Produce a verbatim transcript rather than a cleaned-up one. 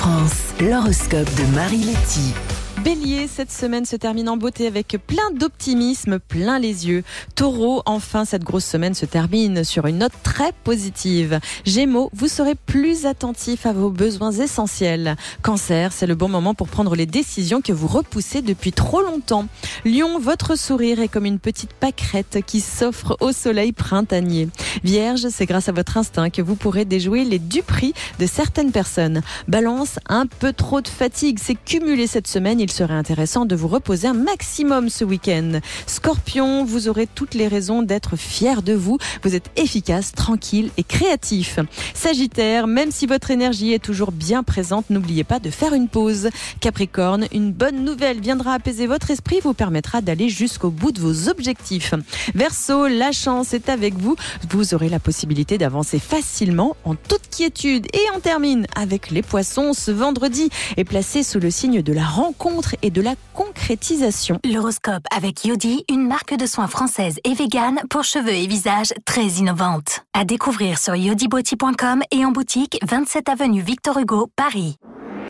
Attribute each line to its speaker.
Speaker 1: France, l'horoscope de Marie Letty.
Speaker 2: Bélier, cette semaine se termine en beauté avec plein d'optimisme, plein les yeux. Taureau, enfin cette grosse semaine se termine sur une note très positive. Gémeaux, vous serez plus attentif à vos besoins essentiels. Cancer, c'est le bon moment pour prendre les décisions que vous repoussez depuis trop longtemps. Lion, votre sourire est comme une petite pâquerette qui s'offre au soleil printanier. Vierge, c'est grâce à votre instinct que vous pourrez déjouer les duperies de certaines personnes. Balance, un peu trop de fatigue s'est cumulé cette semaine. Il serait intéressant de vous reposer un maximum ce week-end. Scorpion, vous aurez toutes les raisons d'être fier de vous. Vous êtes efficace, tranquille et créatif. Sagittaire, même si votre énergie est toujours bien présente, n'oubliez pas de faire une pause. Capricorne, une bonne nouvelle viendra apaiser votre esprit, vous permettra d'aller jusqu'au bout de vos objectifs. Verseau, la chance est avec vous. Vous aurez la possibilité d'avancer facilement en toute quiétude. Et on termine avec les poissons. Ce vendredi est placé sous le signe de la rencontre et de la concrétisation.
Speaker 1: L'horoscope avec Yodi, une marque de soins française et végane pour cheveux et visage très innovante. À découvrir sur yodi beauty point com et en boutique vingt-sept avenue Victor Hugo, Paris.